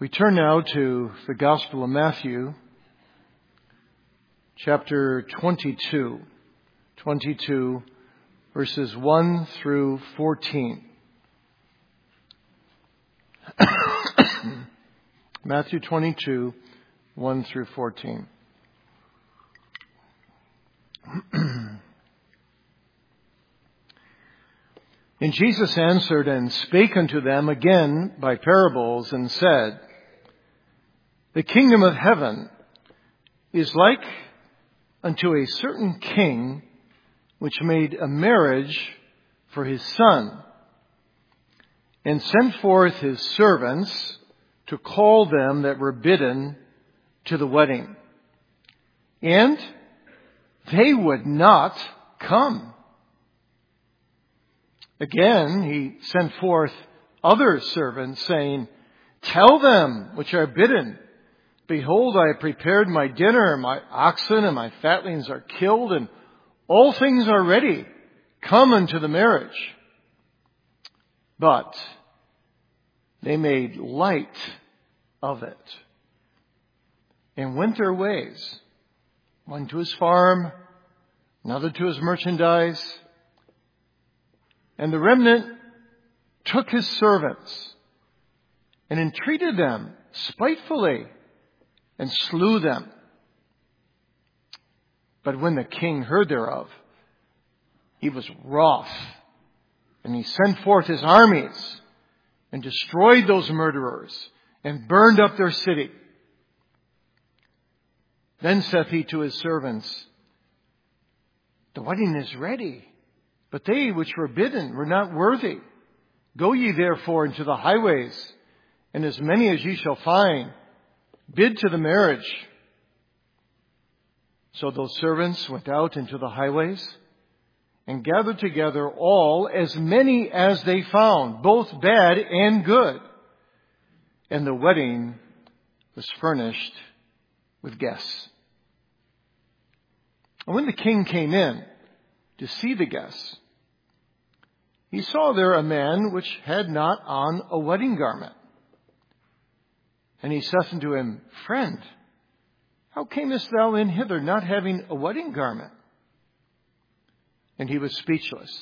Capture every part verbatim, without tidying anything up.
We turn now to the Gospel of Matthew, chapter twenty-two, twenty-two, verses one through fourteen. Matthew twenty-two, one through fourteen. And Jesus answered and spake unto them again by parables, and said, The kingdom of heaven is like unto a certain king, which made a marriage for his son, and sent forth his servants to call them that were bidden to the wedding. And they would not come. Again, he sent forth other servants, saying, Tell them which are bidden, Behold, I have prepared my dinner, my oxen and my fatlings are killed, and all things are ready. Come unto the marriage. But they made light of it, and went their ways, one to his farm, another to his merchandise. And the remnant took his servants, and entreated them spitefully, and slew them. But when the king heard thereof, he was wroth, and he sent forth his armies, and destroyed those murderers, and burned up their city. Then saith he to his servants, The wedding is ready, but they which were bidden were not worthy. Go ye therefore into the highways, and as many as ye shall find, bid to the marriage. So those servants went out into the highways, and gathered together all, as many as they found, both bad and good. And the wedding was furnished with guests. And when the king came in to see the guests, he saw there a man which had not on a wedding garment. And he saith unto him, Friend, how camest thou in hither, not having a wedding garment? And he was speechless.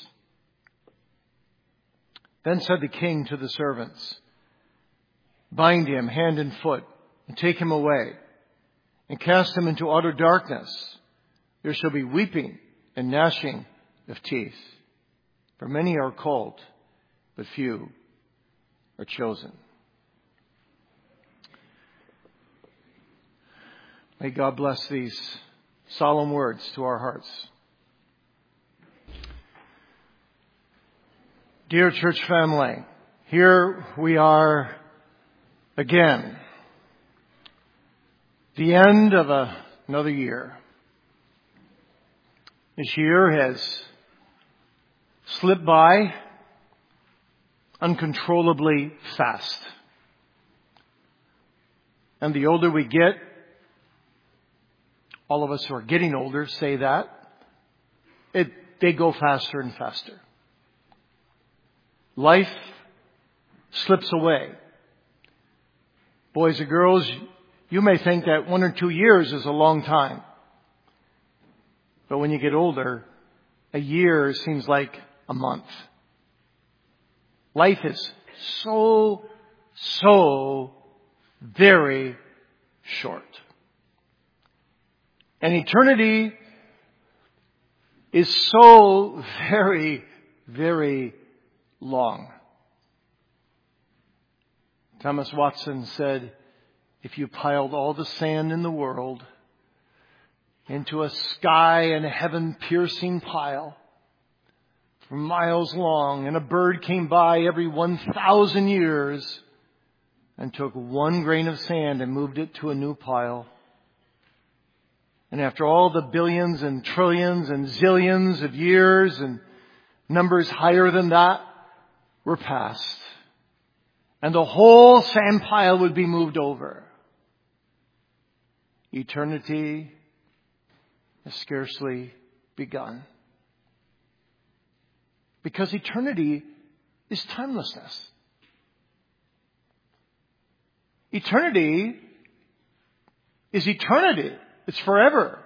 Then said the king to the servants, Bind him hand and foot, and take him away, and cast him into utter darkness. There shall be weeping and gnashing of teeth. For many are called, but few are chosen. May God bless these solemn words to our hearts. Dear church family, here we are again. The end of a, another year. This year has slipped by uncontrollably fast. And the older we get, all of us who are getting older say that, it, they go faster and faster. Life slips away. Boys and girls, you may think that one or two years is a long time. But when you get older, a year seems like a month. Life is so, so very short. And eternity is so very, very long. Thomas Watson said, if you piled all the sand in the world into a sky and heaven piercing pile for miles long, and a bird came by every one thousand years and took one grain of sand and moved it to a new pile, and after all the billions and trillions and zillions of years and numbers higher than that were passed, and the whole sand pile would be moved over, eternity has scarcely begun. Because eternity is timelessness. Eternity is eternity. It's forever.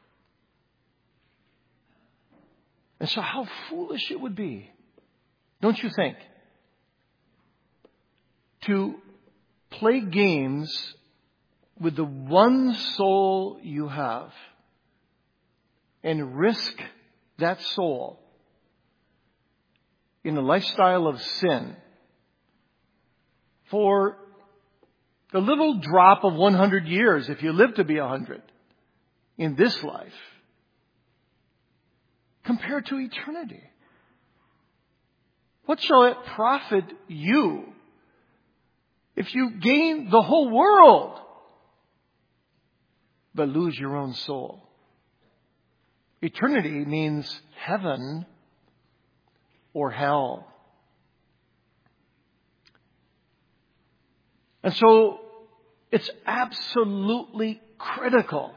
And so how foolish it would be, don't you think, to play games with the one soul you have and risk that soul in a lifestyle of sin for the little drop of one hundred years, if you live to be one hundred, in this life, compared to eternity. What shall it profit you if you gain the whole world but lose your own soul? Eternity means heaven or hell. And so it's absolutely critical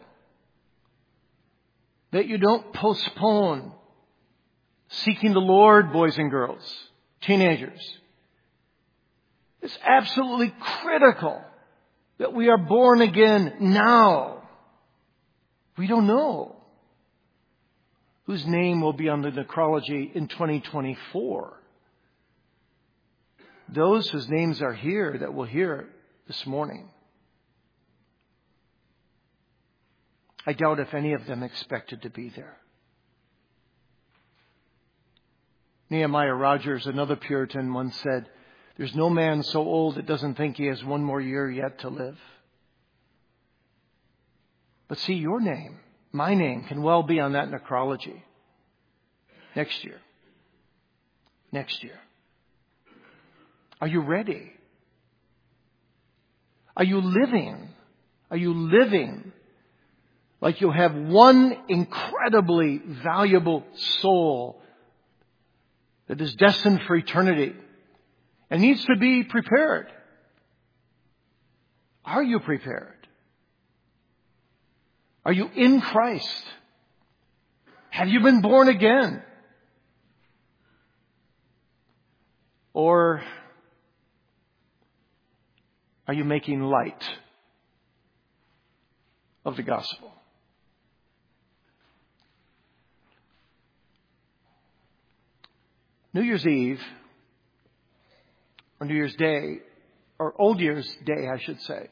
that you don't postpone seeking the Lord, boys and girls, teenagers. It's absolutely critical that we are born again now. We don't know whose name will be on the necrology in twenty twenty-four. Those whose names are here that we'll hear this morning. I doubt if any of them expected to be there. Nehemiah Rogers, another Puritan, once said, "There's no man so old that doesn't think he has one more year yet to live." But see, your name, my name, can well be on that necrology next year. Next year. Are you ready? Are you living? Are you living like you have one incredibly valuable soul that is destined for eternity and needs to be prepared? Are you prepared? Are you in Christ? Have you been born again? Or are you making light of the gospel? New Year's Eve, or New Year's Day, or Old Year's Day, I should say,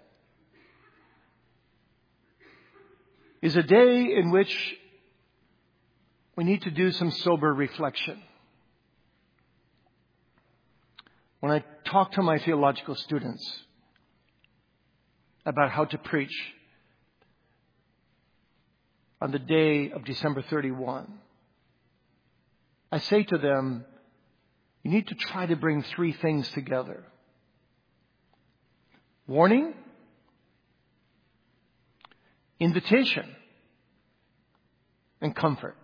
is a day in which we need to do some sober reflection. When I talk to my theological students about how to preach on the day of December thirty-first, I say to them, you need to try to bring three things together: warning, invitation, and comfort.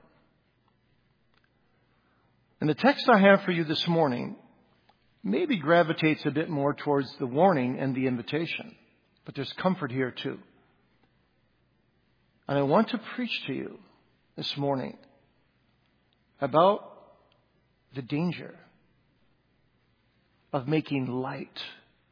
And the text I have for you this morning maybe gravitates a bit more towards the warning and the invitation, but there's comfort here too. And I want to preach to you this morning about the danger of making light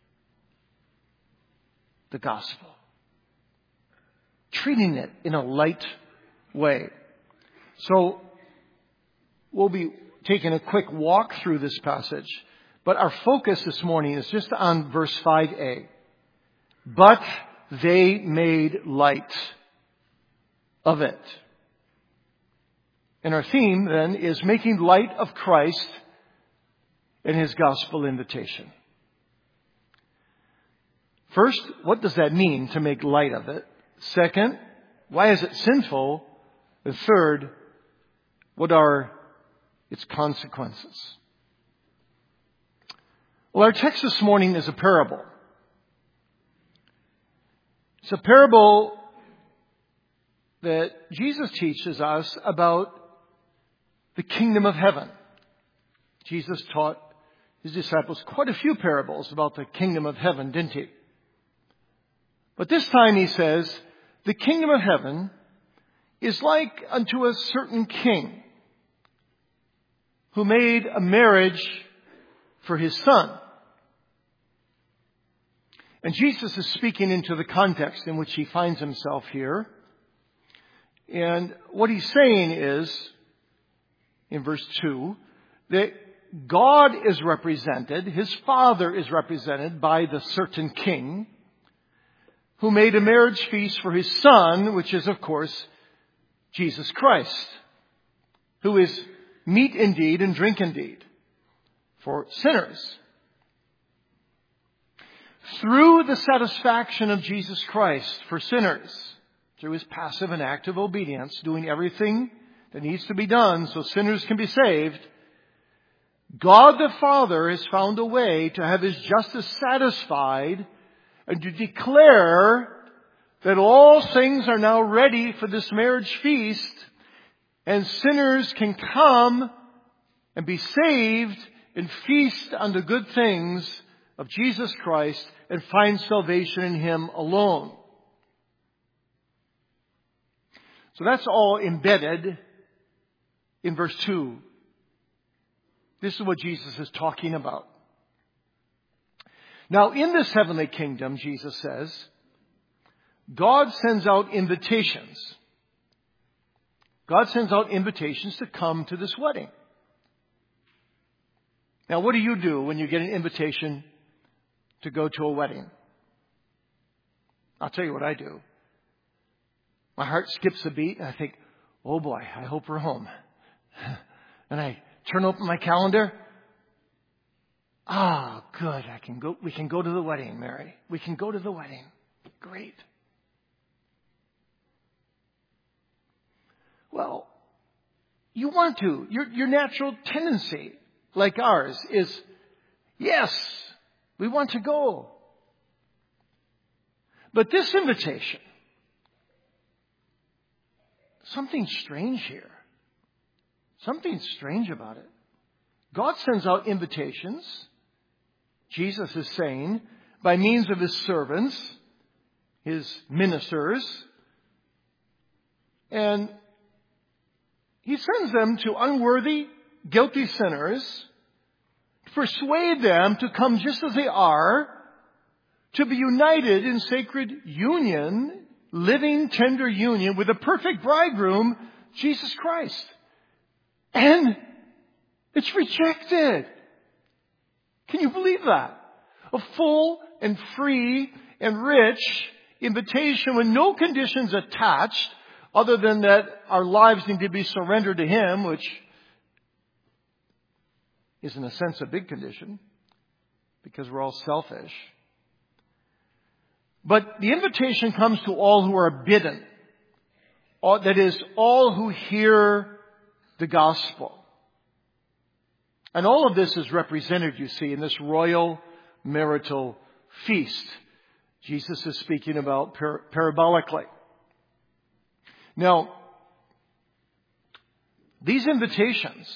the gospel, treating it in a light way. So we'll be taking a quick walk through this passage, but our focus this morning is just on verse five a. But they made light of it. And our theme then is making light of Christ and His gospel invitation. First, what does that mean to make light of it? Second, why is it sinful? And third, what are its consequences? Well, our text this morning is a parable. It's a parable that Jesus teaches us about the kingdom of heaven. Jesus taught His disciples quite a few parables about the kingdom of heaven, didn't He? But this time He says, the kingdom of heaven is like unto a certain king who made a marriage for his son. And Jesus is speaking into the context in which he finds himself here. And what he's saying is, in verse two, that God is represented, his Father is represented by the certain king who made a marriage feast for his Son, which is, of course, Jesus Christ, who is meat indeed and drink indeed for sinners. Through the satisfaction of Jesus Christ for sinners, through his passive and active obedience, doing everything that needs to be done so sinners can be saved, God the Father has found a way to have his justice satisfied and to declare that all things are now ready for this marriage feast and sinners can come and be saved and feast on the good things of Jesus Christ and find salvation in him alone. So that's all embedded in verse two. This is what Jesus is talking about. Now, in this heavenly kingdom, Jesus says, God sends out invitations. God sends out invitations to come to this wedding. Now, what do you do when you get an invitation to go to a wedding? I'll tell you what I do. My heart skips a beat and I think, oh boy, I hope we're home. And I turn open my calendar. Ah, oh, good. I can go. We can go to the wedding, Mary. We can go to the wedding. Great. Well, you want to. Your, your natural tendency, like ours, is, yes, we want to go. But this invitation, something strange here. Something strange about it. God sends out invitations, Jesus is saying, by means of his servants, his ministers, and he sends them to unworthy, guilty sinners to persuade them to come just as they are, to be united in sacred union, living, tender union with the perfect bridegroom, Jesus Christ. And it's rejected. Can you believe that? A full and free and rich invitation with no conditions attached other than that our lives need to be surrendered to him, which is in a sense a big condition because we're all selfish. But the invitation comes to all who are bidden. All, that is, all who hear the gospel. And all of this is represented, you see, in this royal marital feast. Jesus is speaking about par- parabolically. Now, these invitations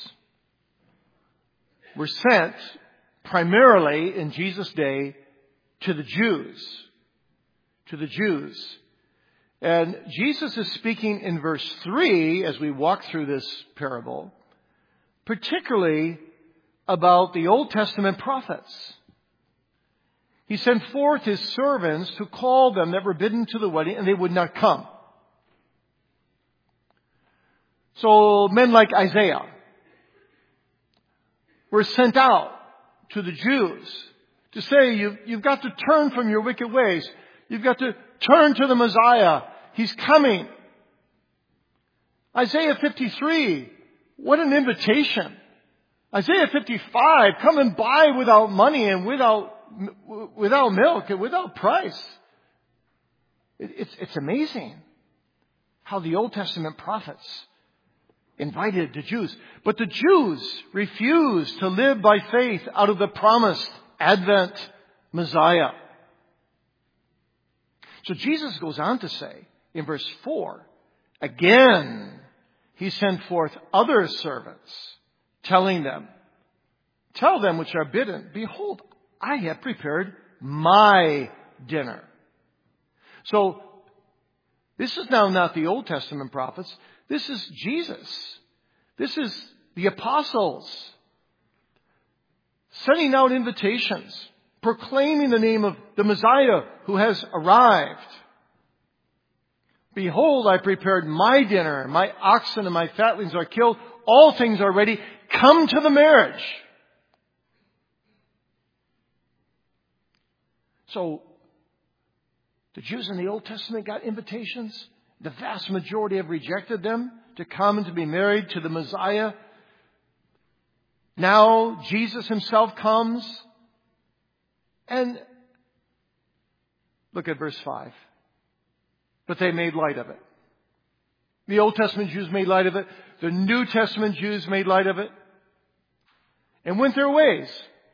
were sent primarily in Jesus' day to the Jews. To the Jews. And Jesus is speaking in verse three, as we walk through this parable, particularly about the Old Testament prophets. He sent forth his servants to call them that were bidden to the wedding, and they would not come. So men like Isaiah were sent out to the Jews to say, you've, you've got to turn from your wicked ways. You've got to turn to the Messiah. He's coming. Isaiah fifty-three, what an invitation. Isaiah fifty-five, come and buy without money and without without milk and without price. It, it's, it's amazing how the Old Testament prophets invited the Jews. But the Jews refused to live by faith out of the promised Advent Messiah. So Jesus goes on to say in verse four, again, he sent forth other servants, telling them, tell them which are bidden, behold, I have prepared my dinner. So this is now not the Old Testament prophets. This is Jesus. This is the apostles sending out invitations proclaiming the name of the Messiah who has arrived. Behold, I prepared my dinner. My oxen and my fatlings are killed. All things are ready. Come to the marriage. So, the Jews in the Old Testament got invitations. The vast majority have rejected them to come and to be married to the Messiah. Now, Jesus himself comes. And look at verse five. But they made light of it. The Old Testament Jews made light of it. The New Testament Jews made light of it. And went their ways.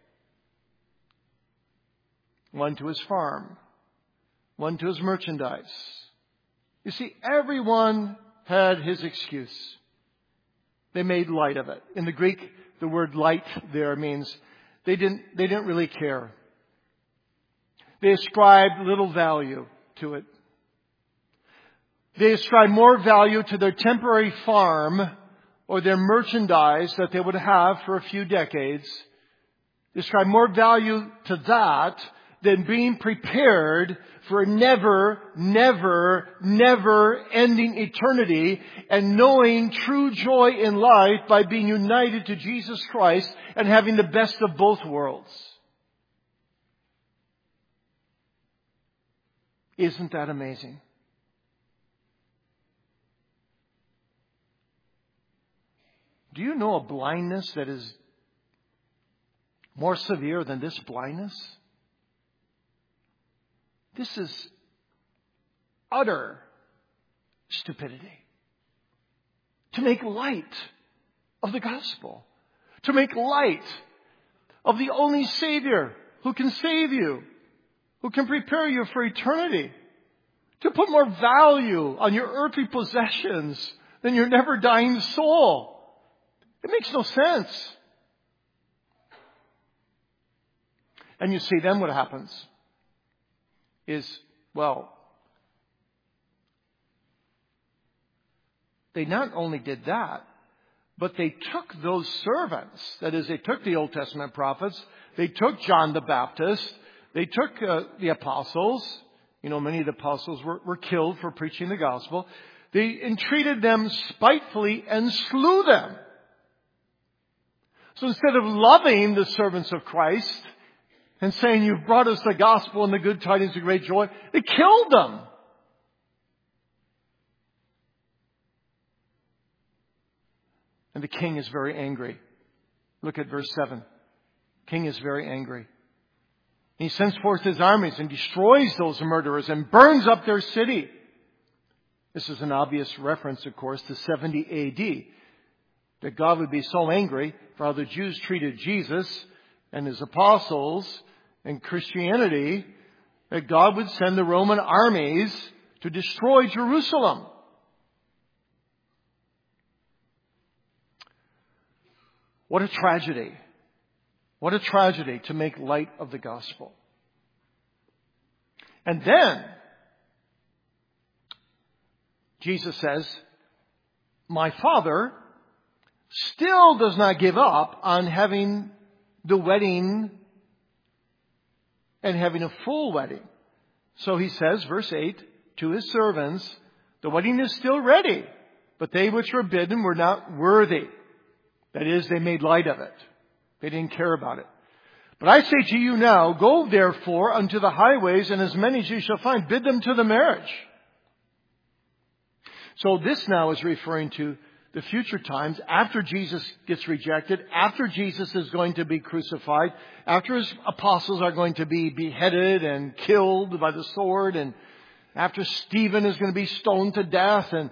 One to his farm. One to his merchandise. You see, everyone had his excuse. They made light of it. In the Greek, the word light there means they didn't, they didn't really care. They ascribed little value to it. They ascribed more value to their temporary farm or their merchandise that they would have for a few decades. They ascribed more value to that than being prepared for a never, never, never ending eternity and knowing true joy in life by being united to Jesus Christ and having the best of both worlds. Isn't that amazing? Do you know a blindness that is more severe than this blindness? This is utter stupidity. To make light of the gospel. To make light of the only Savior who can save you. Who can prepare you for eternity. To put more value on your earthly possessions than your never dying soul. It makes no sense. And you see, then what happens is, well, they not only did that, but they took those servants. That is, they took the Old Testament prophets. They took John the Baptist. They took uh, the apostles. You know, many of the apostles were, were killed for preaching the gospel. They entreated them spitefully and slew them. So instead of loving the servants of Christ and saying, you've brought us the gospel and the good tidings of great joy, they killed them. And the king is very angry. Look at verse seven. King is very angry. He sends forth his armies and destroys those murderers and burns up their city. This is an obvious reference, of course, to seventy A D. That God would be so angry for how the Jews treated Jesus and his apostles and Christianity that God would send the Roman armies to destroy Jerusalem. What a tragedy. What a tragedy to make light of the gospel. And then Jesus says, my Father still does not give up on having the wedding and having a full wedding. So he says, verse eight, to his servants, the wedding is still ready, but they which were bidden were not worthy. That is, they made light of it. They didn't care about it. But I say to you now, go therefore unto the highways, and as many as you shall find, bid them to the marriage. So this now is referring to the future times after Jesus gets rejected, after Jesus is going to be crucified, after his apostles are going to be beheaded and killed by the sword, and after Stephen is going to be stoned to death, and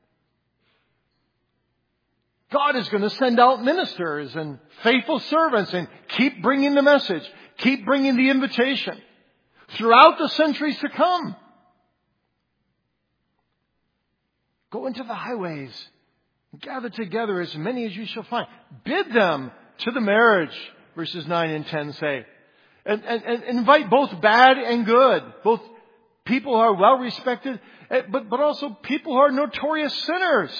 God is going to send out ministers and faithful servants and keep bringing the message, keep bringing the invitation throughout the centuries to come. Go into the highways. Gather together as many as you shall find. Bid them to the marriage, verses nine and ten say. And, and, and invite both bad and good. Both people who are well respected, but, but also people who are notorious sinners.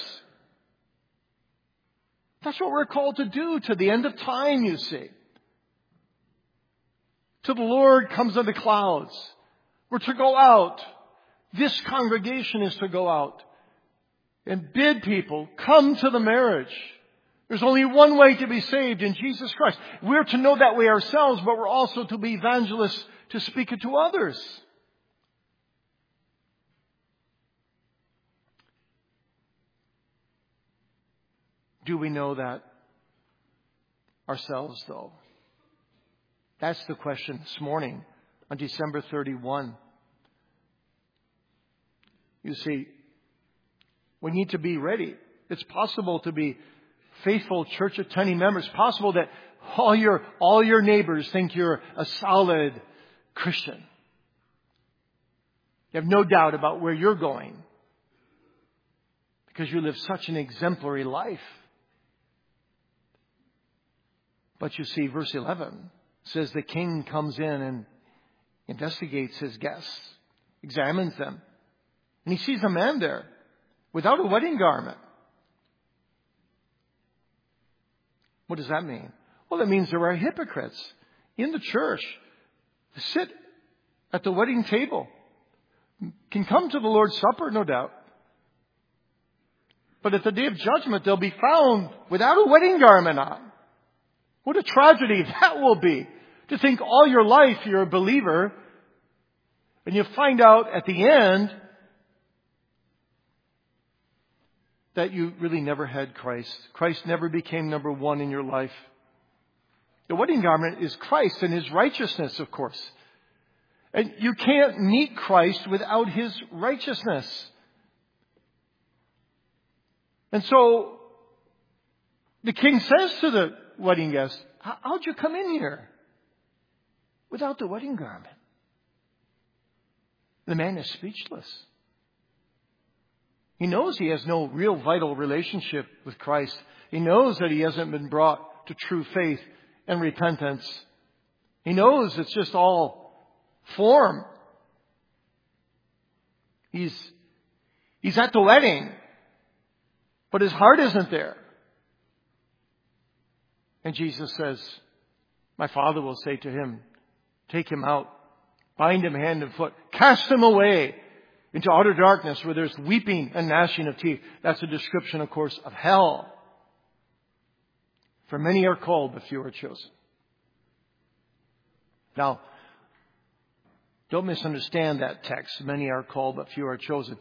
That's what we're called to do to the end of time, you see. till the Lord comes on the clouds. We're to go out. This congregation is to go out and bid people come to the marriage. There's only one way to be saved, in Jesus Christ. We're to know that way ourselves, but we're also to be evangelists to speak it to others. Do we know that ourselves, though? That's the question this morning on December thirty-first. You see, we need to be ready. It's possible to be faithful church attending members. It's possible that all your, all your neighbors think you're a solid Christian. You have no doubt about where you're going because you live such an exemplary life. But you see, verse eleven says the king comes in and investigates his guests, examines them. And he sees a man there without a wedding garment. What does that mean? Well, it means there are hypocrites in the church who sit at the wedding table, can come to the Lord's Supper, no doubt. But at the day of judgment, they'll be found without a wedding garment on. What a tragedy that will be. To think all your life you're a believer, and you find out at the end that you really never had Christ. Christ never became number one in your life. The wedding garment is Christ and His righteousness, of course. And you can't meet Christ without His righteousness. And so the king says to the wedding guest, how'd you come in here without the wedding garment? The man is speechless. He knows he has no real vital relationship with Christ. He knows that he hasn't been brought to true faith and repentance. He knows it's just all form. He's, he's at the wedding, but his heart isn't there. And Jesus says, my Father will say to him, take him out, bind him hand and foot, cast him away into outer darkness where there's weeping and gnashing of teeth. That's a description, of course, of hell. For many are called, but few are chosen. Now, don't misunderstand that text. Many are called, but few are chosen.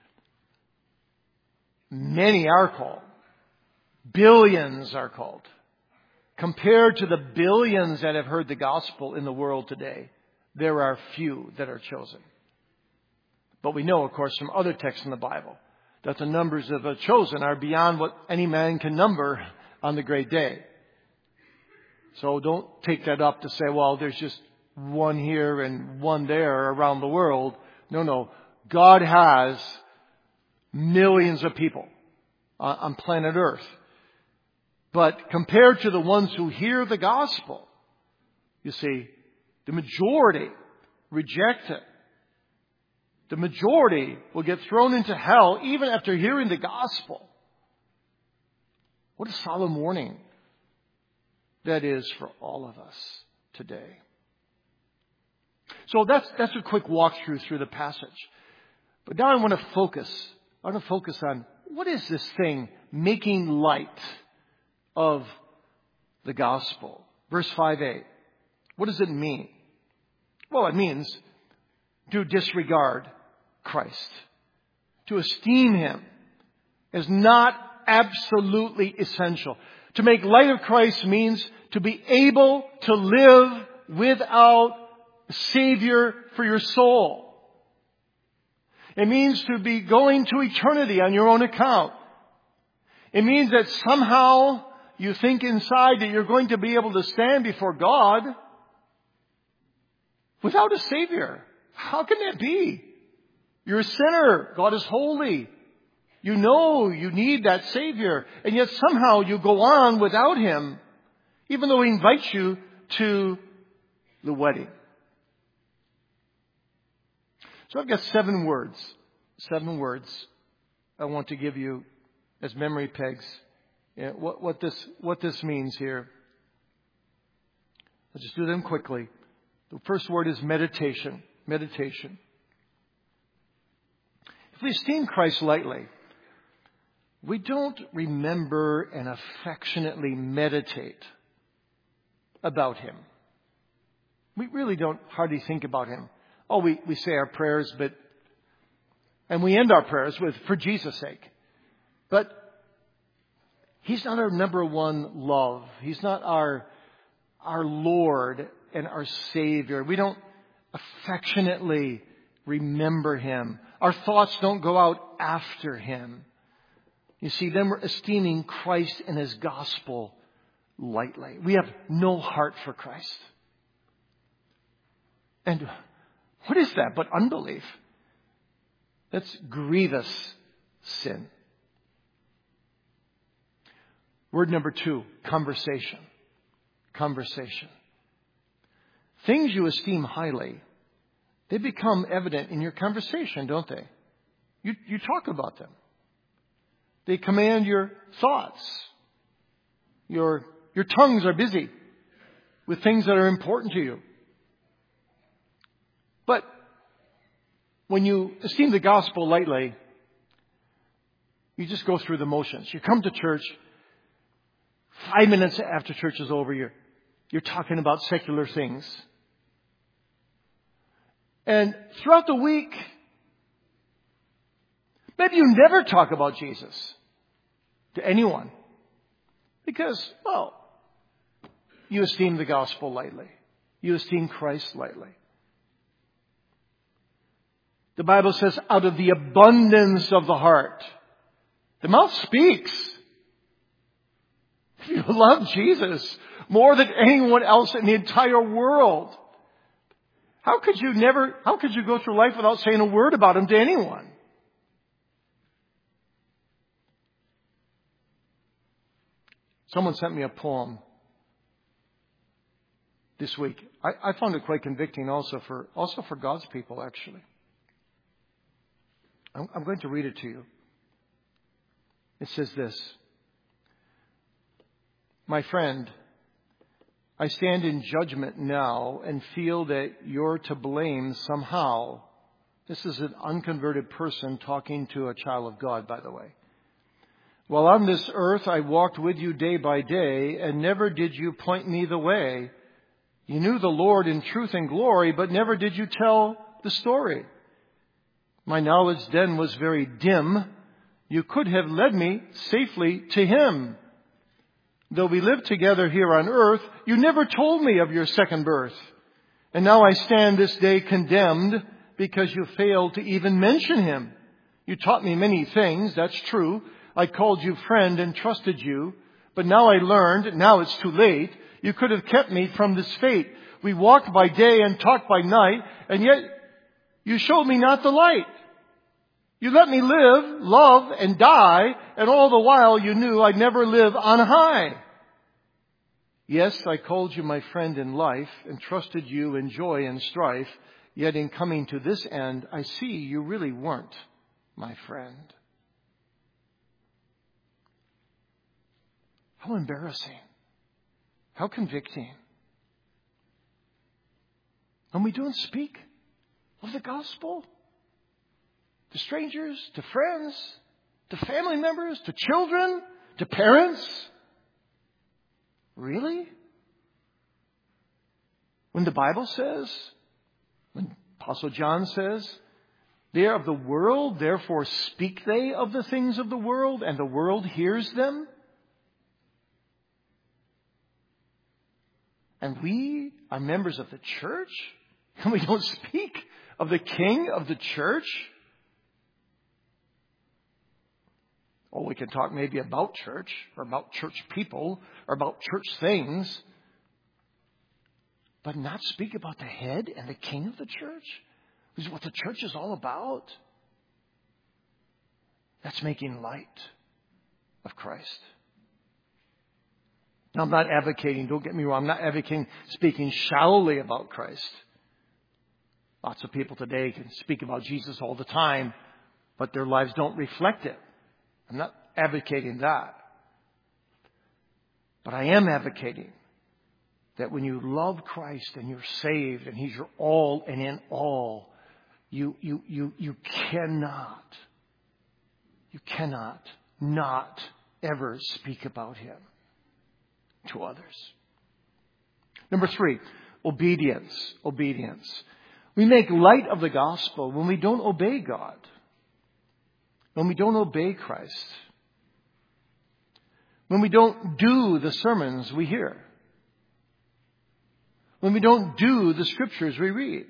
Many are called. Billions are called. Compared to the billions that have heard the gospel in the world today, there are few that are chosen. But we know, of course, from other texts in the Bible that the numbers of the chosen are beyond what any man can number on the great day. So don't take that up to say, well, there's just one here and one there around the world. No, no. God has millions of people on planet Earth. But compared to the ones who hear the gospel, you see, the majority reject it. The majority will get thrown into hell even after hearing the gospel. What a solemn warning that is for all of us today. So that's that's a quick walkthrough through the passage. But now I want to focus. I want to focus on what is this thing making light of the gospel. Verse five a. What does it mean? Well, it means to disregard Christ. To esteem Him as not absolutely essential. To make light of Christ means to be able to live without a Savior for your soul. It means to be going to eternity on your own account. It means that somehow you think inside that you're going to be able to stand before God without a Savior. How can that be? You're a sinner. God is holy. You know you need that Savior. And yet somehow you go on without Him, even though He invites you to the wedding. So I've got seven words. Seven words I want to give you as memory pegs. Yeah, what, what this what this means here. Let's just do them quickly. The first word is meditation. Meditation. If we esteem Christ lightly, we don't remember and affectionately meditate about Him. We really don't hardly think about Him. Oh, we, we say our prayers, but, and we end our prayers with, for Jesus' sake. But He's not our number one love. He's not our, our Lord and our Savior. We don't affectionately remember Him. Our thoughts don't go out after Him. You see, then we're esteeming Christ and His gospel lightly. We have no heart for Christ. And what is that but unbelief? That's grievous sin. Word number two, conversation. Conversation. Things you esteem highly, they become evident in your conversation, don't they? You, you talk about them. They command your thoughts. Your, your tongues are busy with things that are important to you. But when you esteem the gospel lightly, you just go through the motions. You come to church, five minutes after church is over, you're, you're talking about secular things. And throughout the week, maybe you never talk about Jesus to anyone because, well, you esteem the gospel lightly. You esteem Christ lightly. The Bible says, out of the abundance of the heart, the mouth speaks. If you love Jesus more than anyone else in the entire world, how could you never, how could you go through life without saying a word about Him to anyone? Someone sent me a poem this week. I, I found it quite convicting also for, also for God's people, actually. I'm, I'm going to read it to you. It says this. My friend, I stand in judgment now and feel that you're to blame somehow. This is an unconverted person talking to a child of God, by the way. While on this earth I walked with you day by day, and never did you point me the way. You knew the Lord in truth and glory, but never did you tell the story. My knowledge then was very dim. You could have led me safely to Him. Though we lived together here on earth, you never told me of your second birth. And now I stand this day condemned because you failed to even mention Him. You taught me many things, that's true. I called you friend and trusted you. But now I learned, now it's too late. You could have kept me from this fate. We walked by day and talked by night, and yet you showed me not the light. You let me live, love, and die, and all the while you knew I'd never live on high. Yes, I called you my friend in life and trusted you in joy and strife, yet in coming to this end, I see you really weren't my friend. How embarrassing. How convicting. And we don't speak of the gospel to strangers, to friends, to family members, to children, to parents. Really? When the Bible says, when Apostle John says, they are of the world, therefore speak they of the things of the world, and the world hears them. And we are members of the church, and we don't speak of the King of the church. Or we can talk maybe about church, or about church people, or about church things, but not speak about the head and the King of the church, which is what the church is all about. That's making light of Christ. Now, I'm not advocating, don't get me wrong, I'm not advocating speaking shallowly about Christ. Lots of people today can speak about Jesus all the time, but their lives don't reflect it. I'm not advocating that. But I am advocating that when you love Christ and you're saved and He's your all and in all, you, you, you, you cannot, you cannot not ever speak about Him to others. Number three, obedience. Obedience. We make light of the gospel when we don't obey God. When we don't obey Christ. When we don't do the sermons we hear. When we don't do the scriptures we read.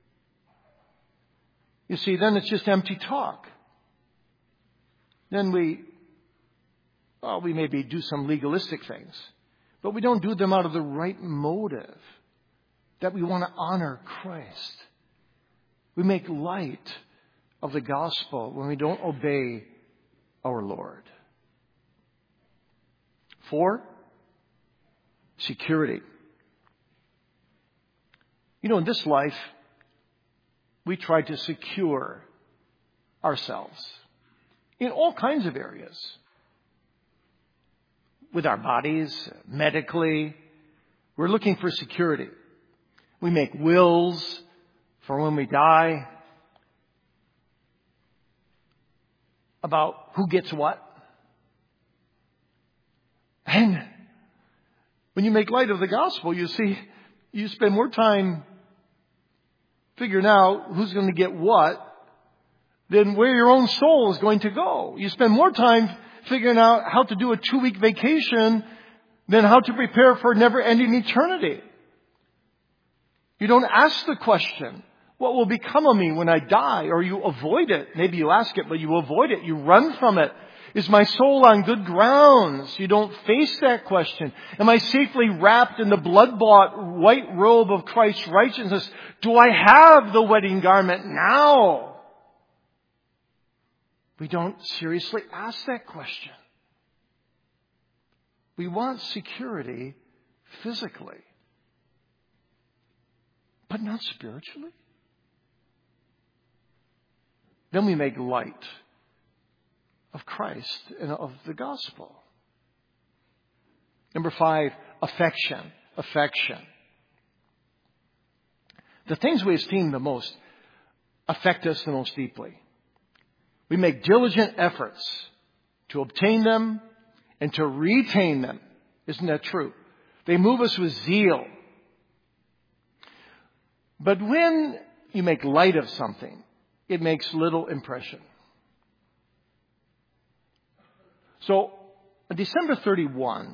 You see, then it's just empty talk. Then we, well, we maybe do some legalistic things. But we don't do them out of the right motive. That we want to honor Christ. We make light of the gospel when we don't obey our Lord. Four, security. You know, in this life, we try to secure ourselves in all kinds of areas. With our bodies, medically, we're looking for security. We make wills for when we die about who gets what. And when you make light of the gospel, you see, you spend more time figuring out who's going to get what than where your own soul is going to go. You spend more time figuring out how to do a two-week vacation than how to prepare for never-ending eternity. You don't ask the question, what will become of me when I die? Or you avoid it. Maybe you ask it, but you avoid it. You run from it. Is my soul on good grounds? You don't face that question. Am I safely wrapped in the blood-bought white robe of Christ's righteousness? Do I have the wedding garment now? We don't seriously ask that question. We want security physically, but not spiritually. Then we make light of Christ and of the gospel. Number five, affection. Affection. The things we esteem the most affect us the most deeply. We make diligent efforts to obtain them and to retain them. Isn't that true? They move us with zeal. But when you make light of something, it makes little impression. So, on December thirty-first,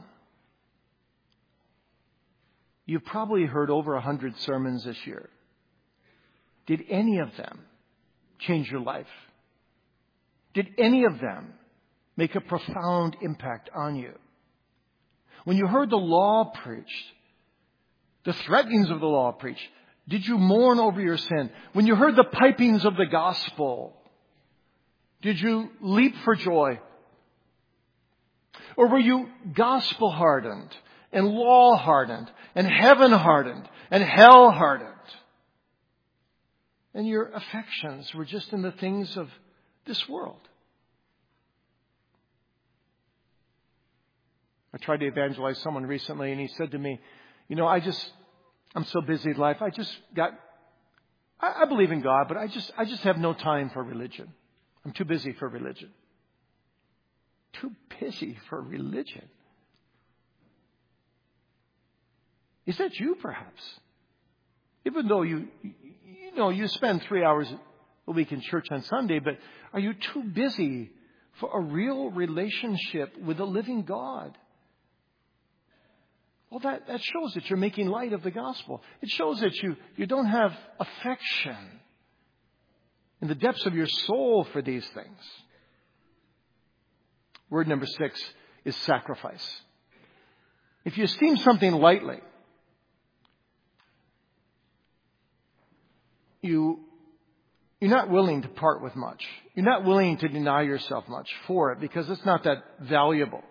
you probably heard over a hundred sermons this year. Did any of them change your life? Did any of them make a profound impact on you? When you heard the law preached, the threatenings of the law preached, did you mourn over your sin? When you heard the pipings of the gospel, did you leap for joy? Or were you gospel hardened and law hardened and heaven hardened and hell hardened? And your affections were just in the things of this world. I tried to evangelize someone recently, and he said to me, you know, I just, I'm so busy in life. I just got, I, I believe in God, but I just, I just have no time for religion. I'm too busy for religion. Too busy for religion. Is that you, perhaps? Even though you, you know, you spend three hours a week in church on Sunday, but are you too busy for a real relationship with the living God? Well, that, that shows that you're making light of the gospel. It shows that you, you don't have affection in the depths of your soul for these things. Word number six is sacrifice. If you esteem something lightly, you, you're not willing to part with much. You're not willing to deny yourself much for it because it's not that valuable.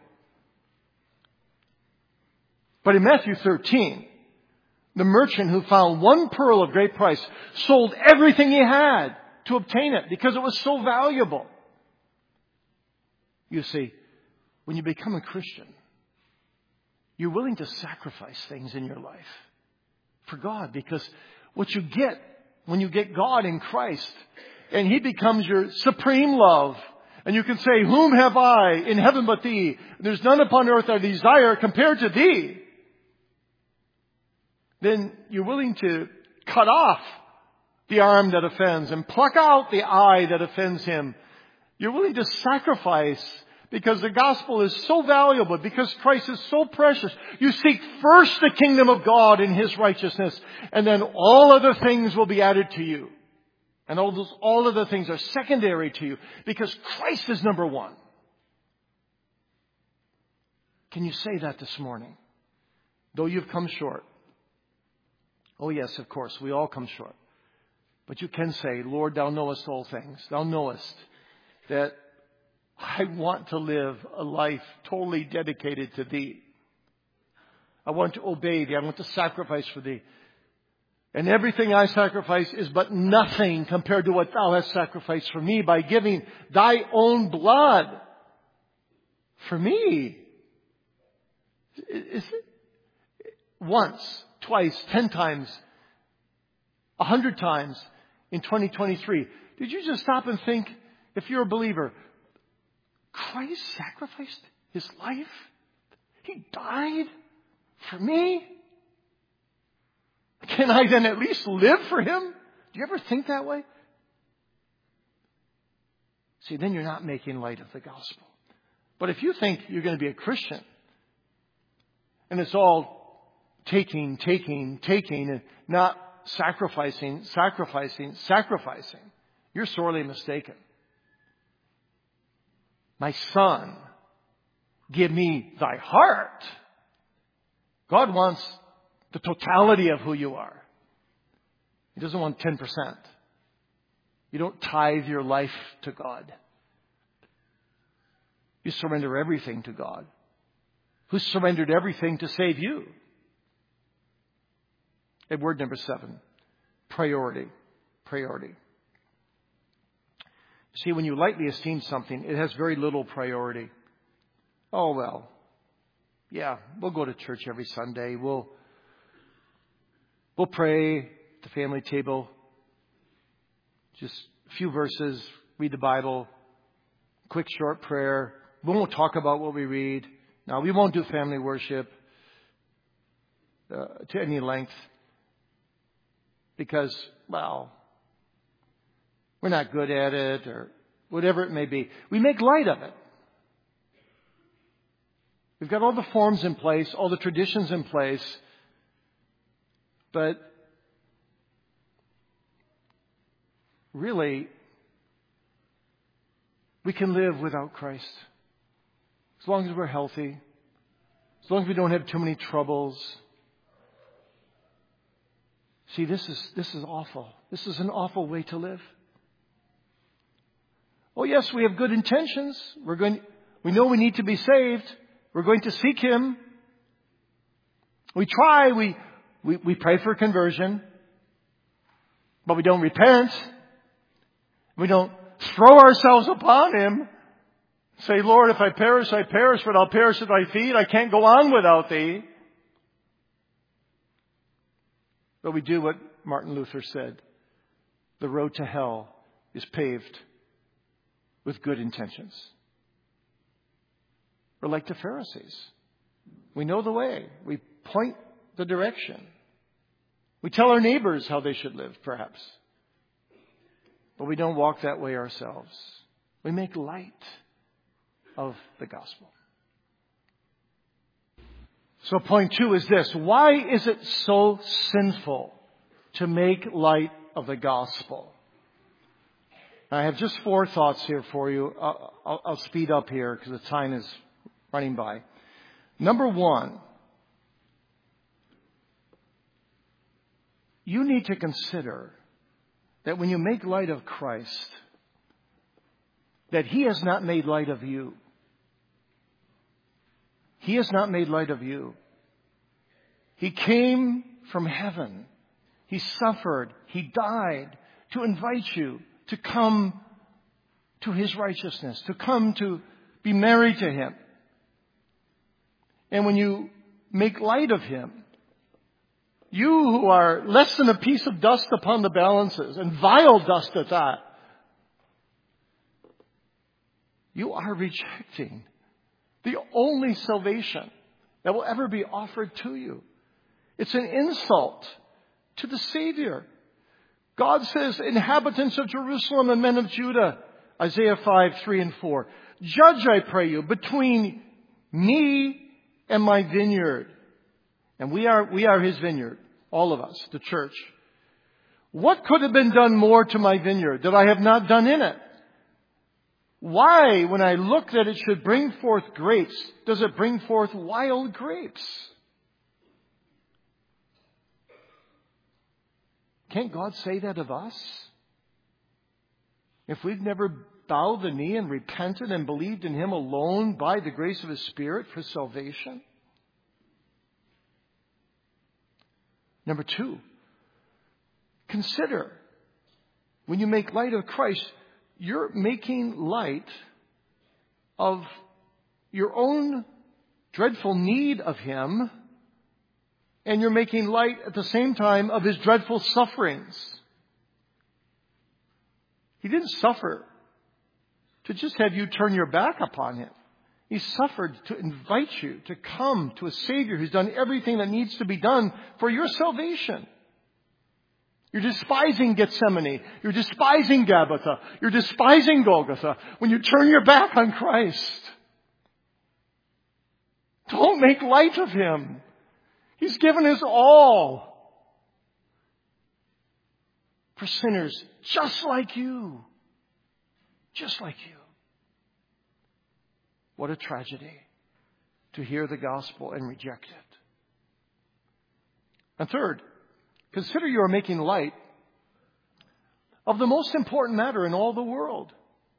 But in Matthew thirteen, the merchant who found one pearl of great price sold everything he had to obtain it because it was so valuable. You see, when you become a Christian, you're willing to sacrifice things in your life for God. Because what you get when you get God in Christ and He becomes your supreme love, and you can say, whom have I in heaven but Thee? There's none upon earth I desire compared to Thee. Then you're willing to cut off the arm that offends and pluck out the eye that offends him. You're willing to sacrifice because the gospel is so valuable, because Christ is so precious. You seek first the kingdom of God and His righteousness, and then all other things will be added to you. And all those, all other things are secondary to you because Christ is number one. Can you say that this morning? Though you've come short. Oh yes, of course, we all come short. But you can say, Lord, Thou knowest all things. Thou knowest that I want to live a life totally dedicated to Thee. I want to obey Thee. I want to sacrifice for Thee. And everything I sacrifice is but nothing compared to what Thou hast sacrificed for me by giving Thy own blood for me. Is it once, twice, ten times, a hundred times in twenty twenty-three? Did you just stop and think, if you're a believer, Christ sacrificed His life? He died for me? Can I then at least live for Him? Do you ever think that way? See, then you're not making light of the gospel. But if you think you're going to be a Christian, and it's all taking, taking, taking, and not sacrificing, sacrificing, sacrificing, you're sorely mistaken. My son, give me thy heart. God wants the totality of who you are. He doesn't want ten percent. You don't tithe your life to God. You surrender everything to God, who surrendered everything to save you. And word number seven, priority. Priority. See, when you lightly esteem something, it has very little priority. Oh, well, yeah, we'll go to church every Sunday. We'll We'll pray at the family table. Just a few verses, read the Bible, quick short prayer. We won't talk about what we read. Now, we won't do family worship uh, to any length because, well, we're not good at it or whatever it may be. We make light of it. We've got all the forms in place, all the traditions in place. But really, we can live without Christ. As long as we're healthy. As long as we don't have too many troubles. See, this is, this is awful. This is an awful way to live. Oh yes, we have good intentions. We're going, we know we need to be saved. We're going to seek Him. We try, we We, we pray for conversion, but we don't repent. We don't throw ourselves upon Him. Say, Lord, if I perish, I perish, but I'll perish at Thy feet. I can't go on without Thee. But we do what Martin Luther said. The road to hell is paved with good intentions. We're like the Pharisees. We know the way. We point the direction. We tell our neighbors how they should live, perhaps. But we don't walk that way ourselves. We make light of the gospel. So point two is this. Why is it so sinful to make light of the gospel? I have just four thoughts here for you. I'll, I'll, I'll speed up here because the time is running by. Number one, you need to consider that when you make light of Christ, that He has not made light of you. He has not made light of you. He came from heaven. He suffered. He died to invite you to come to His righteousness, to come to be married to Him. And when you make light of Him. You who are less than a piece of dust upon the balances, and vile dust at that, you are rejecting the only salvation that will ever be offered to you. It's an insult to the Savior. God says, inhabitants of Jerusalem and men of Judah, Isaiah five, three and four, judge, I pray you, between me and my vineyard. And we are, we are His vineyard, all of us, the church. What could have been done more to my vineyard that I have not done in it? Why, when I look that it should bring forth grapes, does it bring forth wild grapes? Can't God say that of us? If we've never bowed the knee and repented and believed in Him alone by the grace of His Spirit for salvation? Number two, consider when you make light of Christ, you're making light of your own dreadful need of Him, and you're making light at the same time of His dreadful sufferings. He didn't suffer to just have you turn your back upon Him. He suffered to invite you to come to a Savior who's done everything that needs to be done for your salvation. You're despising Gethsemane. You're despising Gabbatha. You're despising Golgotha when you turn your back on Christ. Don't make light of Him. He's given His all for sinners just like you. Just like you. What a tragedy to hear the gospel and reject it. And third, consider you are making light of the most important matter in all the world.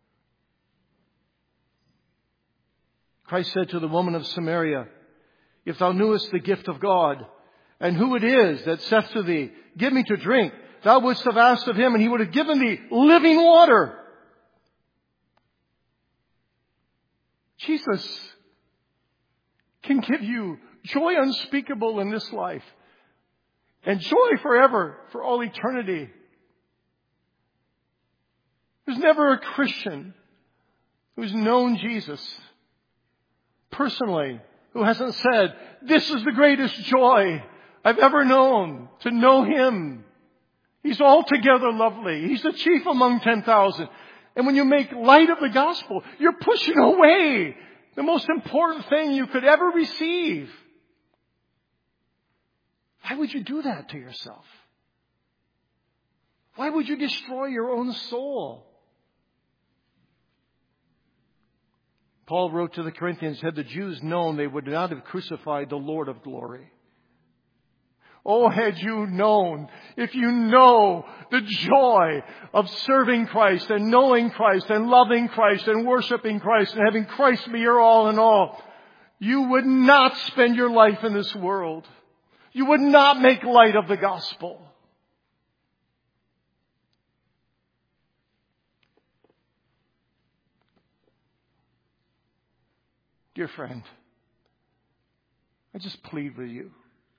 Christ said to the woman of Samaria, if thou knewest the gift of God, and who it is that saith to thee, give me to drink, thou wouldst have asked of Him, and He would have given thee living water. Jesus can give you joy unspeakable in this life and joy forever for all eternity. There's never a Christian who's known Jesus personally who hasn't said, this is the greatest joy I've ever known, to know Him. He's altogether lovely. He's the chief among ten thousand. And when you make light of the gospel, you're pushing away the most important thing you could ever receive. Why would you do that to yourself? Why would you destroy your own soul? Paul wrote to the Corinthians, had the Jews known, they would not have crucified the Lord of glory. Oh, had you known, if you know the joy of serving Christ and knowing Christ and loving Christ and worshiping Christ and having Christ be your all in all, you would not spend your life in this world. You would not make light of the gospel. Dear friend, I just plead with you.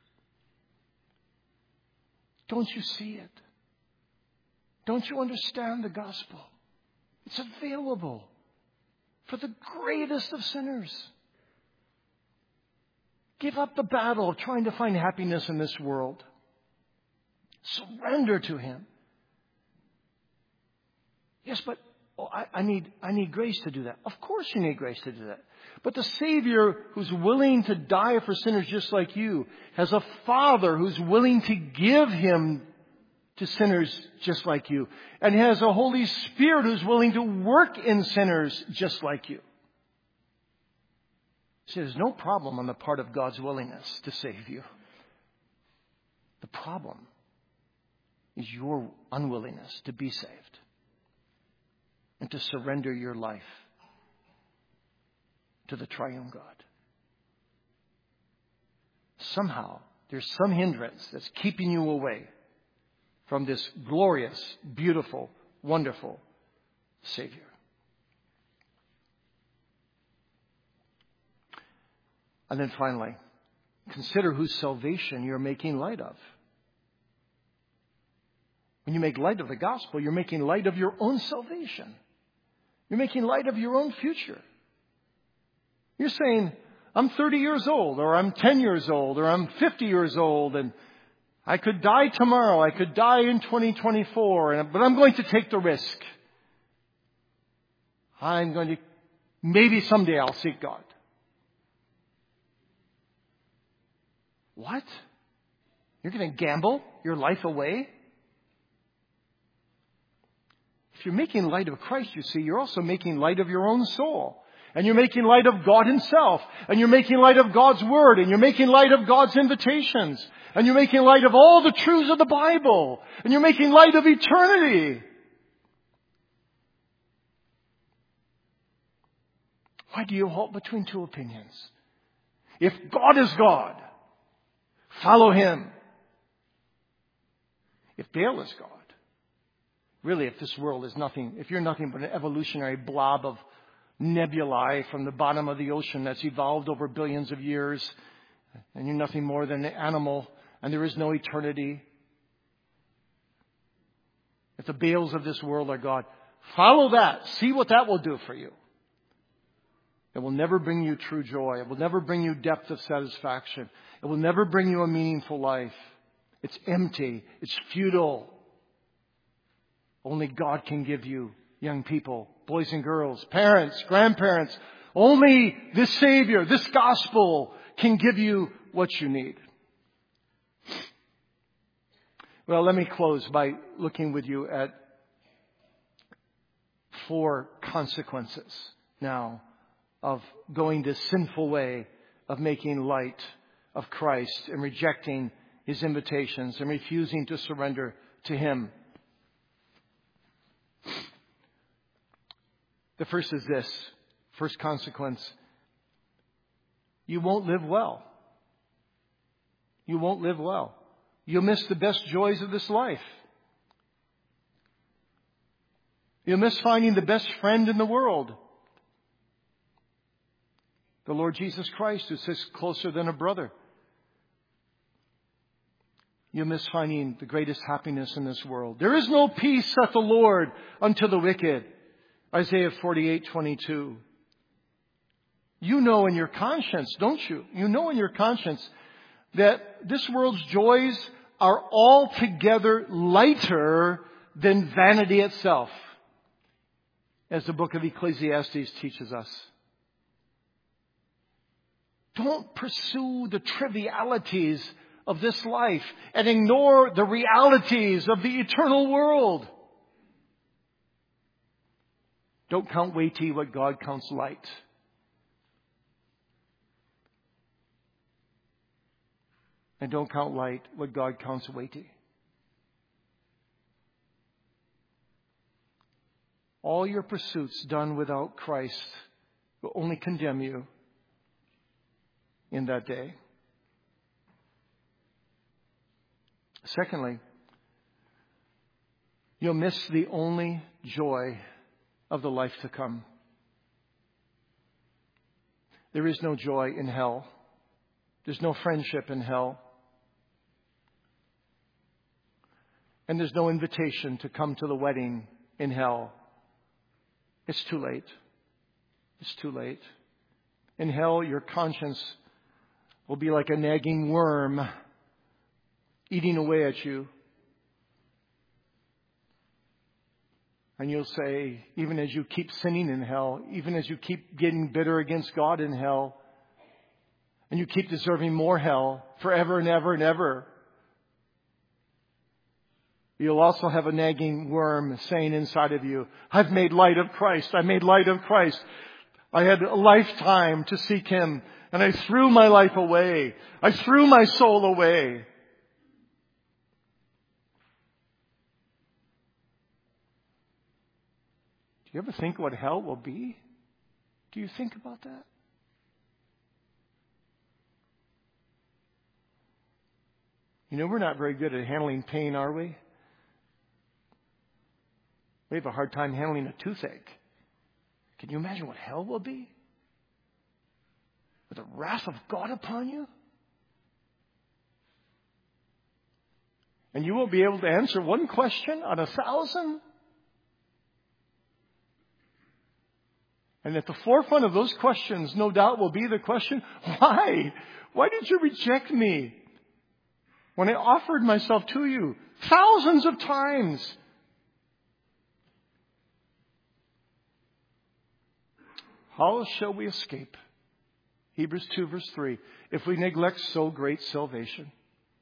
Don't you see it? Don't you understand the gospel? It's available for the greatest of sinners. Give up the battle of trying to find happiness in this world. Surrender to Him. Yes, but oh, I, I need I need grace to do that. Of course you need grace to do that. But the Savior who's willing to die for sinners just like you has a Father who's willing to give Him to sinners just like you. And has a Holy Spirit who's willing to work in sinners just like you. See, there's no problem on the part of God's willingness to save you. The problem is your unwillingness to be saved and to surrender your life to the triune God. Somehow, there's some hindrance that's keeping you away from this glorious, beautiful, wonderful Savior. And then finally, Consider whose salvation you're making light of. When you make light of the gospel, you're making light of your own salvation. You're making light of your own future. You're saying, I'm thirty years old, or I'm ten years old, or I'm fifty years old, and I could die tomorrow. I could die in twenty twenty-four, and, but I'm going to take the risk. I'm going to, maybe someday I'll seek God. What? You're going to gamble your life away? If you're making light of Christ, you see, you're also making light of your own soul. And you're making light of God Himself. And you're making light of God's Word. And you're making light of God's invitations. And you're making light of all the truths of the Bible. And you're making light of eternity. Why do you halt between two opinions? If God is God, follow Him. If Baal is God, really, if this world is nothing, if you're nothing but an evolutionary blob of nebulae from the bottom of the ocean that's evolved over billions of years, and you're nothing more than an animal, and there is no eternity. If the Baals of this world are God, follow that. See what that will do for you. It will never bring you true joy. It will never bring you depth of satisfaction. It will never bring you a meaningful life. It's empty. It's futile. Only God can give you, young people, boys and girls, parents, grandparents. Only this Savior, this gospel can give you what you need. Well, let me close by looking with you at four consequences now of going this sinful way of making light of Christ and rejecting His invitations and refusing to surrender to Him. The first is this. First consequence. You won't live well. You won't live well. You'll miss the best joys of this life. You'll miss finding the best friend in the world. The Lord Jesus Christ, who sits closer than a brother. You'll miss finding the greatest happiness in this world. There is no peace, saith the Lord, unto the wicked. Isaiah forty-eight twenty-two. You know in your conscience, don't you? You know in your conscience that this world's joys are altogether lighter than vanity itself, as the book of Ecclesiastes teaches us. Don't pursue the trivialities of this life and ignore the realities of the eternal world. Don't count weighty what God counts light. And don't count light what God counts weighty. All your pursuits done without Christ will only condemn you in that day. Secondly, you'll miss the only joy of the life to come. There is no joy in hell. There's no friendship in hell. And there's no invitation to come to the wedding in hell. It's too late. It's too late. In hell, your conscience will be like a nagging worm eating away at you. And you'll say, even as you keep sinning in hell, even as you keep getting bitter against God in hell, and you keep deserving more hell forever and ever and ever, you'll also have a nagging worm saying inside of you, I've made light of Christ. I made light of Christ. I had a lifetime to seek Him, and I threw my life away. I threw my soul away. Do you ever think what hell will be? Do you think about that? You know, we're not very good at handling pain, are we? We have a hard time handling a toothache. Can you imagine what hell will be? With the wrath of God upon you? And you won't be able to answer one question on a thousand? And at the forefront of those questions, no doubt, will be the question, why? Why did you reject me when I offered myself to you thousands of times? How shall we escape? Hebrews two verse three. If we neglect so great salvation.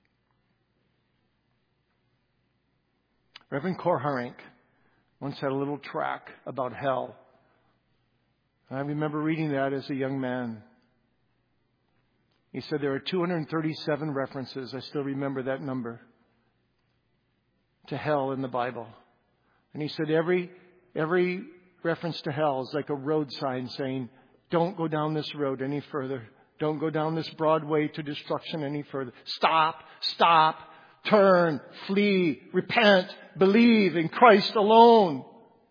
Reverend Korharank once had a little tract about hell. I remember reading that as a young man. He said there are two hundred thirty-seven references, I still remember that number, to hell in the Bible. And he said every every reference to hell is like a road sign saying, don't go down this road any further. Don't go down this broad way to destruction any further. Stop, stop, turn, flee, repent, believe in Christ alone.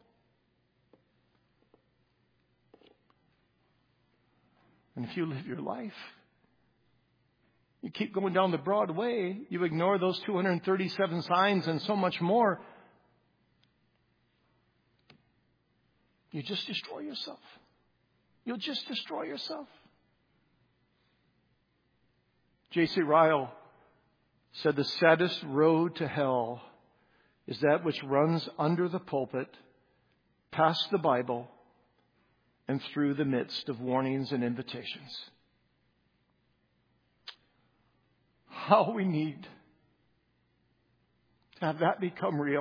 And if you live your life, you keep going down the broad way, you ignore those two hundred thirty-seven signs and so much more, you just destroy yourself. You'll just destroy yourself. J C Ryle said the saddest road to hell is that which runs under the pulpit, past the Bible, and through the midst of warnings and invitations. How we need to have that become real.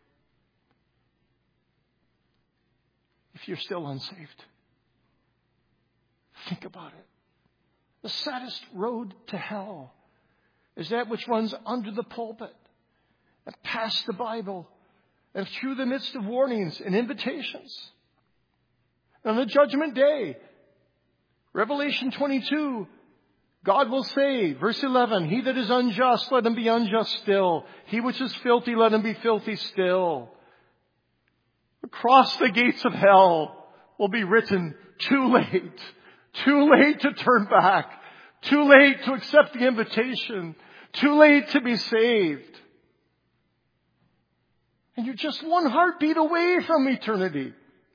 If you're still unsaved, think about it. The saddest road to hell is that which runs under the pulpit and past the Bible and through the midst of warnings and invitations. On the judgment day, Revelation twenty-two, God will say, verse eleven, he that is unjust, let him be unjust still. He which is filthy, let him be filthy still. Across the gates of hell will be written, too late. Too late to turn back. Too late to accept the invitation. Too late to be saved. And you're just one heartbeat away from eternity.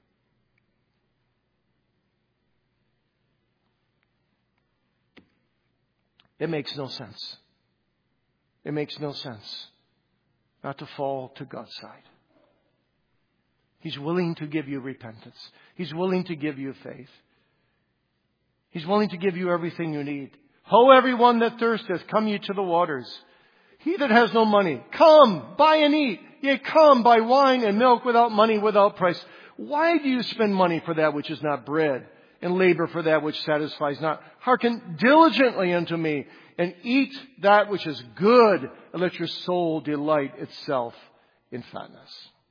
It makes no sense. It makes no sense not to fall to God's side. He's willing to give you repentance. He's willing to give you faith. He's willing to give you everything you need. Ho, everyone that thirsteth, come ye to the waters. He that has no money, come, buy and eat. Yea, come, buy wine and milk without money, without price. Why do you spend money for that which is not bread, and labor for that which satisfies not? Hearken diligently unto me, and eat that which is good, and let your soul delight itself in fatness.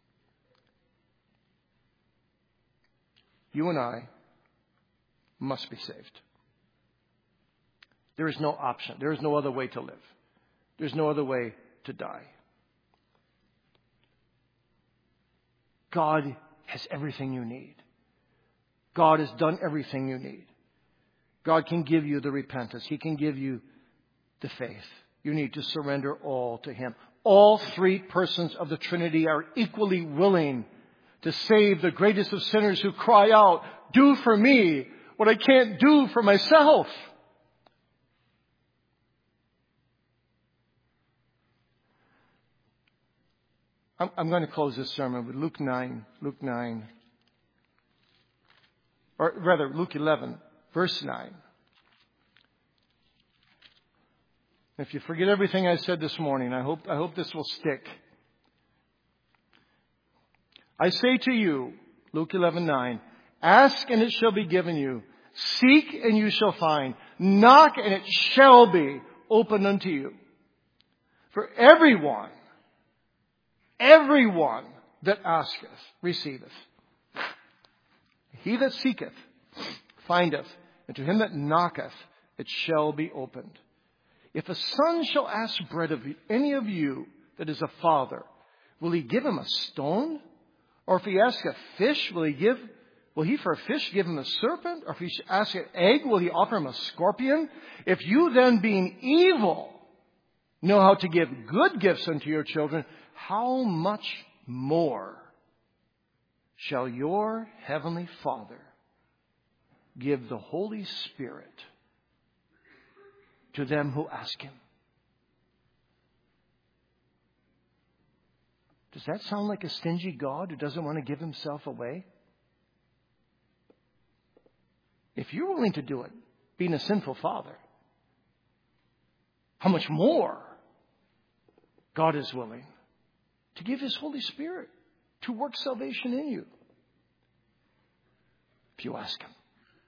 You and I must be saved. There is no option. There is no other way to live. There's no other way to die. God has everything you need. God has done everything you need. God can give you the repentance. He can give you the faith. You need to surrender all to Him. All three persons of the Trinity are equally willing to save the greatest of sinners who cry out, do for me what I can't do for myself. I'm, I'm going to close this sermon with Luke nine, Luke nine, or rather Luke eleven, verse nine. If you forget everything I said this morning, I hope, I hope this will stick. I say to you, Luke eleven nine, ask and it shall be given you. Seek and you shall find. Knock and it shall be opened unto you. For everyone, everyone that asketh, receiveth. He that seeketh, findeth. And to him that knocketh, it shall be opened. If a son shall ask bread of any of you that is a father, will he give him a stone? Or if he asks a fish, will he give, will he for a fish give him a serpent? Or if he asks an egg, will he offer him a scorpion? If you then being evil know how to give good gifts unto your children, how much more shall your heavenly Father give the Holy Spirit to them who ask Him? Does that sound like a stingy God who doesn't want to give Himself away? If you're willing to do it, being a sinful father, how much more God is willing to give His Holy Spirit to work salvation in you, if you ask Him.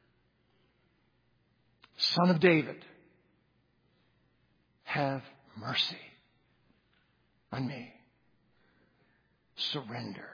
Son of David, have mercy on me. Surrender.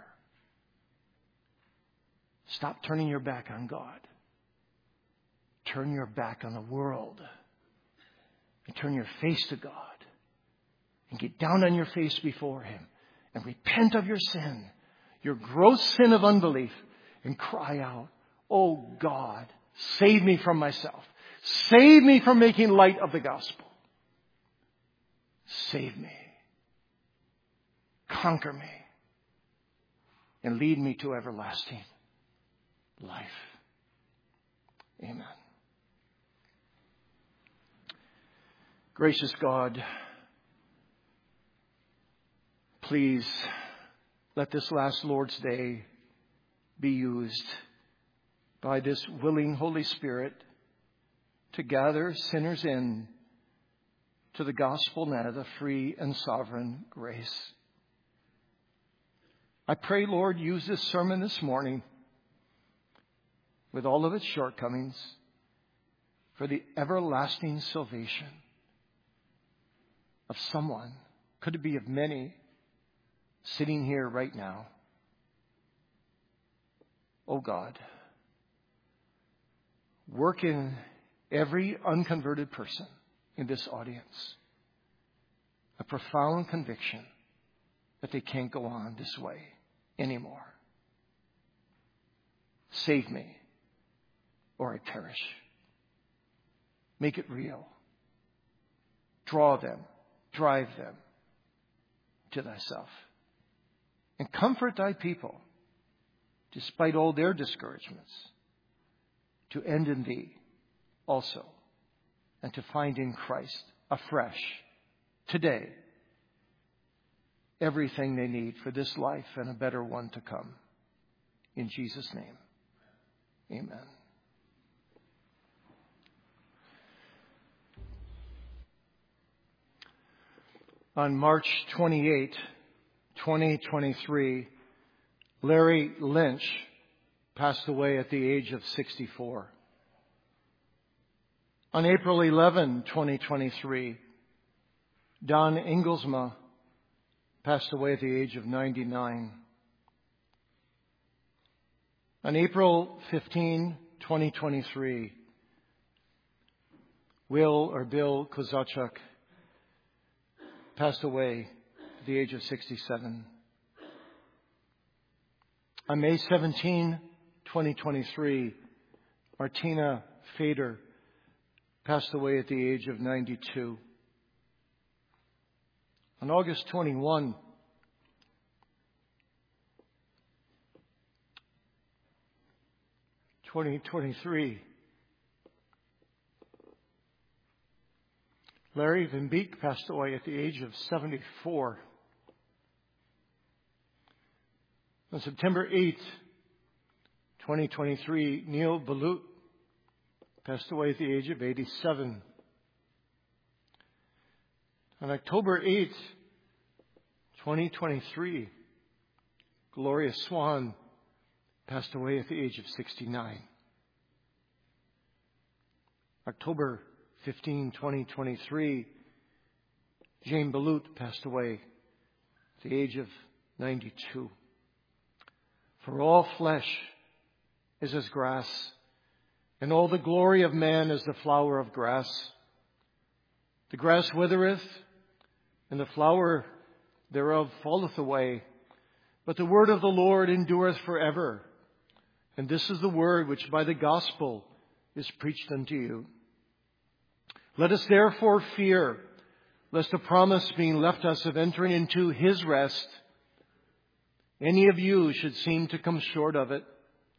Stop turning your back on God. Turn your back on the world. And turn your face to God. And get down on your face before Him. And repent of your sin. Your gross sin of unbelief. And cry out, oh God, save me from myself. Save me from making light of the gospel. Save me. Conquer me. And lead me to everlasting life. Amen. Gracious God, please let this last Lord's Day be used by this willing Holy Spirit to gather sinners in to the gospel net of the free and sovereign grace. I pray, Lord, use this sermon this morning with all of its shortcomings for the everlasting salvation of someone, could it be of many, sitting here right now. Oh God, work in every unconverted person in this audience a profound conviction that they can't go on this way anymore. Save me, or I perish. Make it real. Draw them, drive them to thyself. And comfort thy people, despite all their discouragements, to end in thee also, and to find in Christ afresh, today, everything they need for this life and a better one to come. In Jesus' name, amen. On March twenty-eighth, twenty twenty-three, Larry Lynch passed away at the age of sixty-four. On April eleventh, twenty twenty-three, Don Inglesma passed away at the age of ninety-nine. On April fifteenth, twenty twenty-three, Will or Bill Kozachuk passed away at the age of sixty-seven. On May seventeenth, twenty twenty-three, Martina Fader passed away at the age of ninety-two. On August twenty-first, twenty twenty-three, Larry Van Beek passed away at the age of seventy-four. On September eighth, twenty twenty-three, Neil Balut passed away at the age of eighty-seven. On October eighth, twenty twenty-three, Gloria Swan passed away at the age of sixty-nine. October fifteenth, twenty twenty-three, Jane Balut passed away at the age of ninety-two. For all flesh is as grass, and all the glory of man is the flower of grass. The grass withereth, and the flower thereof falleth away. But the word of the Lord endureth forever. And this is the word which by the gospel is preached unto you. Let us therefore fear, lest a promise being left us of entering into His rest, any of you should seem to come short of it.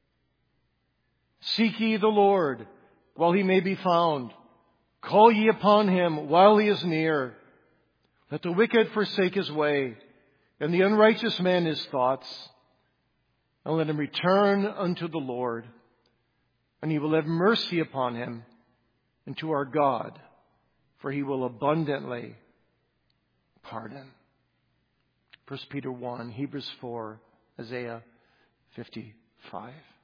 Seek ye the Lord while He may be found. Call ye upon Him while He is near. Let the wicked forsake his way, and the unrighteous man his thoughts. And let him return unto the Lord, and He will have mercy upon him, and to our God, for He will abundantly pardon. First Peter one, Hebrews four, Isaiah fifty-five.